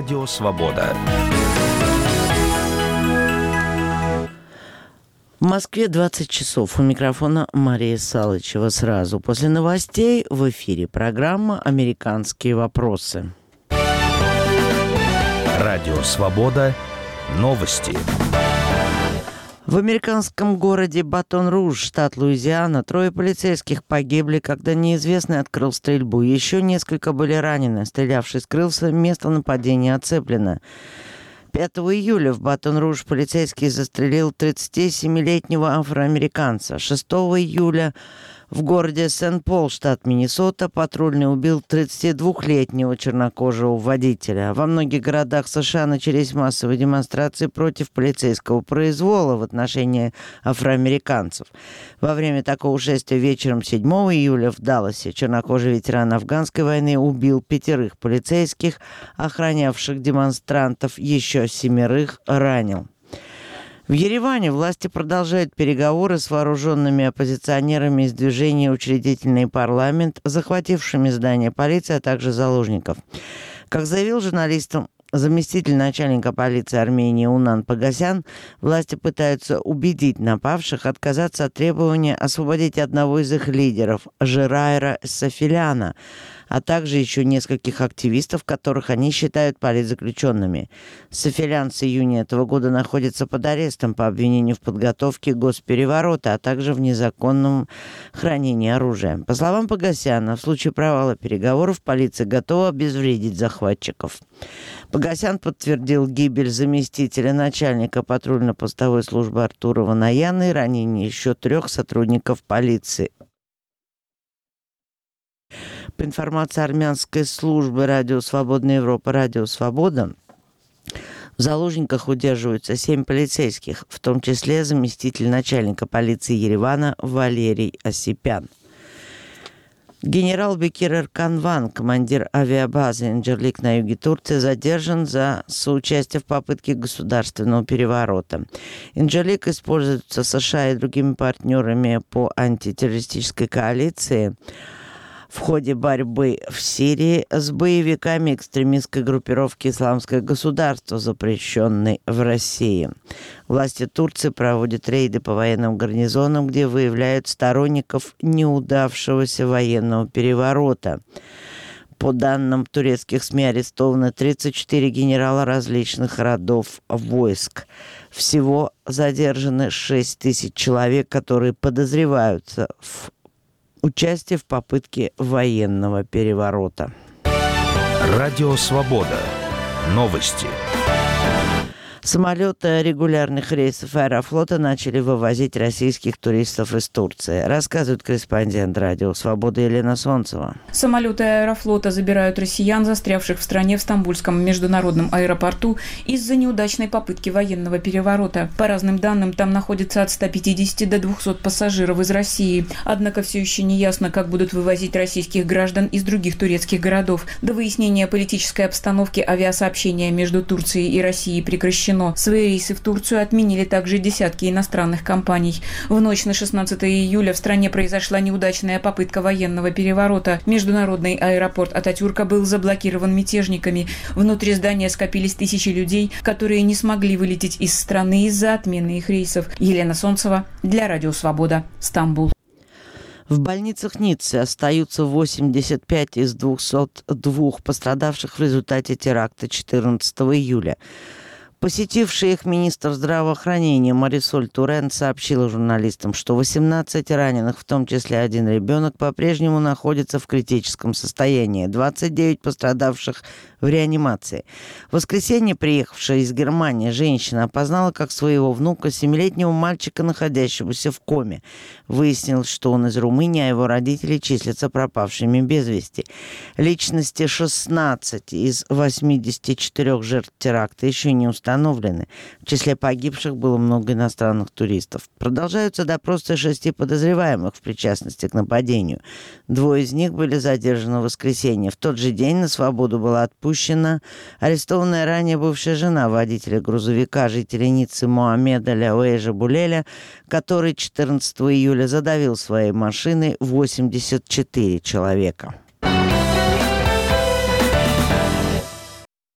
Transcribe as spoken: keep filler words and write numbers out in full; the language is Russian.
Радио «Свобода». В Москве двадцать часов. У микрофона Мария Салычева. Сразу после новостей в эфире программа «Американские вопросы». Радио «Свобода». Новости. В американском городе Батон-Руж, штат Луизиана, трое полицейских погибли, когда неизвестный открыл стрельбу. Еще несколько были ранены. Стрелявший скрылся, место нападения оцеплено. пятого июля в Батон-Руж полицейский застрелил тридцатисемилетнего афроамериканца. шестого июля в городе Сент-Пол, штат Миннесота, патрульный убил тридцатидвухлетнего чернокожего водителя. Во многих городах США начались массовые демонстрации против полицейского произвола в отношении афроамериканцев. Во время такого шествия вечером седьмого июля в Далласе чернокожий ветеран афганской войны убил пятерых полицейских, охранявших демонстрантов, еще семерых ранил. В Ереване власти продолжают переговоры с вооруженными оппозиционерами из движения «Учредительный парламент», захватившими здание полиции, а также заложников. Как заявил журналистам заместитель начальника полиции Армении Унан Погосян, власти пытаются убедить напавших отказаться от требования освободить одного из их лидеров, Жирайра Сафиляна, а также еще нескольких активистов, которых они считают политзаключенными. Сафилян с июня этого года находится под арестом по обвинению в подготовке госпереворота, а также в незаконном хранении оружия. По словам Погосяна, в случае провала переговоров полиция готова обезвредить захватчиков. Погосян подтвердил гибель заместителя начальника патрульно-постовой службы Артура Ванаяна и ранение еще трех сотрудников полиции. По информации армянской службы «Радио Свободная Европа», «Радио Свобода», в заложниках удерживаются семь полицейских, в том числе заместитель начальника полиции Еревана Валерий Осипян. Генерал Бекир Эрканван, командир авиабазы Инджерлик на юге Турции, задержан за соучастие в попытке государственного переворота. Инджерлик используется США и другими партнерами по антитеррористической коалиции в ходе борьбы в Сирии с боевиками экстремистской группировки «Исламское государство», запрещенной в России. Власти Турции проводят рейды по военным гарнизонам, где выявляют сторонников неудавшегося военного переворота. По данным турецких СМИ, арестованы тридцать четыре генерала различных родов войск. Всего задержаны шесть тысяч человек, которые подозреваются в участие в попытке военного переворота. Радио «Свобода». Новости. Самолеты регулярных рейсов Аэрофлота начали вывозить российских туристов из Турции, рассказывает корреспондент «Радио Свобода» Елена Солнцева. Самолеты Аэрофлота забирают россиян, застрявших в стране в Стамбульском международном аэропорту из-за неудачной попытки военного переворота. По разным данным, там находится от ста пятидесяти до двухсот пассажиров из России. Однако все еще не ясно, как будут вывозить российских граждан из других турецких городов. До выяснения политической обстановки авиасообщения между Турцией и Россией прекращено. Свои рейсы в Турцию отменили также десятки иностранных компаний. В ночь на шестнадцатое июля в стране произошла неудачная попытка военного переворота. Международный аэропорт Ататюрка был заблокирован мятежниками. Внутри здания скопились тысячи людей, которые не смогли вылететь из страны из-за отмены их рейсов. Елена Солнцева для Радио Свобода, Стамбул. В больницах Ниццы остаются восемьдесят пять из двухсот двух пострадавших в результате теракта четырнадцатого июля. Посетивший их министр здравоохранения Марисоль Турен сообщила журналистам, что восемнадцать раненых, в том числе один ребенок, по-прежнему находятся в критическом состоянии. двадцать девять пострадавших в реанимации. В воскресенье приехавшая из Германии женщина опознала как своего внука семилетнего мальчика, находящегося в коме. Выяснилось, что он из Румынии, а его родители числятся пропавшими без вести. Личности шестнадцати из восьмидесяти четырёх жертв теракта еще не установлены. В числе погибших было много иностранных туристов. Продолжаются допросы шести подозреваемых в причастности к нападению. Двое из них были задержаны в воскресенье. В тот же день на свободу была отпущена арестованная ранее бывшая жена водителя грузовика, жителя Ниццы Моамеда Ляуэжа Булеля, который четырнадцатого июля задавил своей машиной восемьдесят четыре человека.